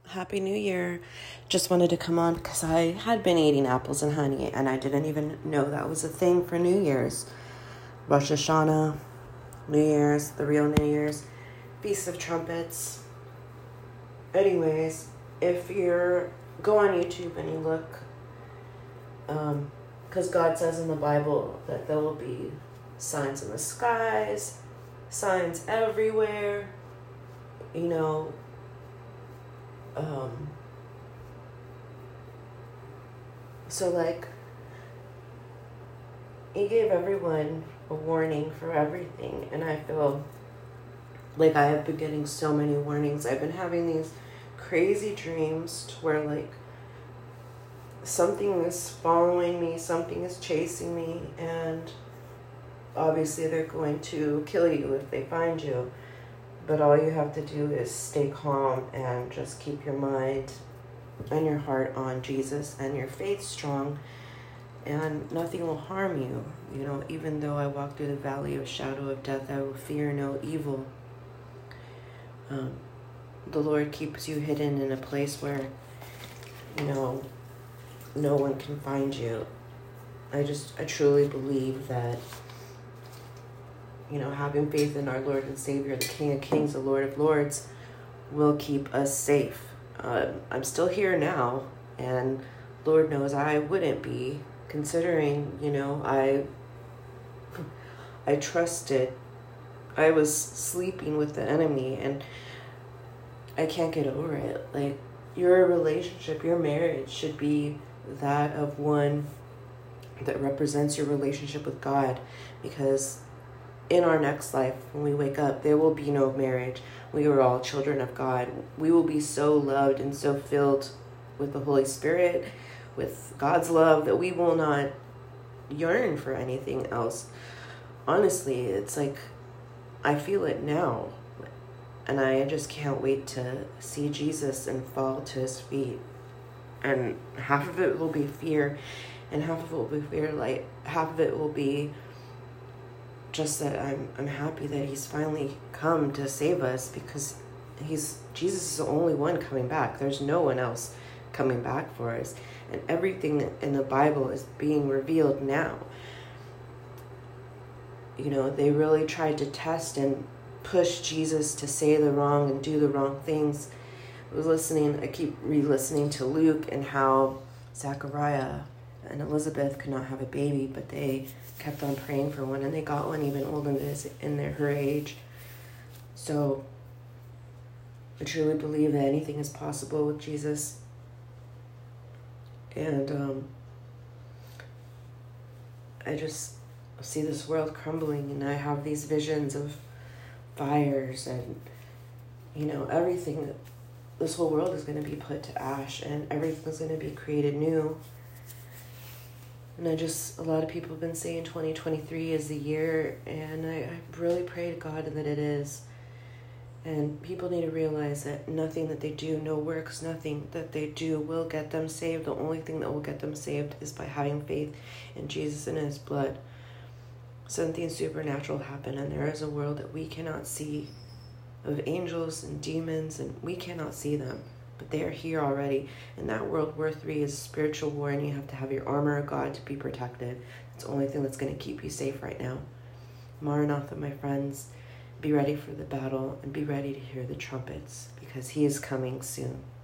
Happy New Year. Just wanted to come on because I had been eating apples and honey and I didn't even know that was a thing for New Year's. Rosh Hashanah, New Year's, the real New Year's, Feast of Trumpets. Anyways, if you're go on YouTube and you look, because God says in the Bible that there will be signs in the skies, signs everywhere, so he gave everyone a warning for everything, and I feel like I have been getting so many warnings. I've been having these crazy dreams to where something is following me, something is chasing me, and obviously they're going to kill you if they find you. But all you have to do is stay calm and just keep your mind and your heart on Jesus and your faith strong, and nothing will harm you. Even though I walk through the valley of shadow of death, I will fear no evil. The Lord keeps you hidden in a place where, no one can find you. I truly believe that, having faith in our Lord and Savior, the King of Kings, the Lord of Lords, will keep us safe. I'm still here now, and Lord knows I wouldn't be, considering, I trusted. I was sleeping with the enemy, and I can't get over it. Your relationship, your marriage should be that of one that represents your relationship with God, because in our next life, when we wake up, there will be no marriage. We are all children of God. We will be so loved and so filled with the Holy Spirit, with God's love, that we will not yearn for anything else. Honestly, it's I feel it now. And I just can't wait to see Jesus and fall to his feet. And half of it will be fear, and half of it will be fear. Half of it will be just that I'm happy that he's finally come to save us, because Jesus is the only one coming back. There's no one else coming back for us. And everything in the Bible is being revealed now. They really tried to test and push Jesus to say the wrong and do the wrong things. I keep re-listening to Luke and how Zachariah and Elizabeth could not have a baby, but they kept on praying for one, and they got one even older in her age. So I truly believe that anything is possible with Jesus. And I just see this world crumbling, and I have these visions of fires and, everything. This whole world is going to be put to ash, and everything's going to be created new. And a lot of people have been saying 2023 is the year, and I really pray to God that it is. And people need to realize that nothing that they do, no works, nothing that they do will get them saved. The only thing that will get them saved is by having faith in Jesus and his blood. Something supernatural happened, and there is a world that we cannot see, of angels and demons, and we cannot see them. But they are here already. And that World War III is a spiritual war, and you have to have your armor of God to be protected. It's the only thing that's going to keep you safe right now. Maranatha, my friends. Be ready for the battle, and be ready to hear the trumpets, because he is coming soon.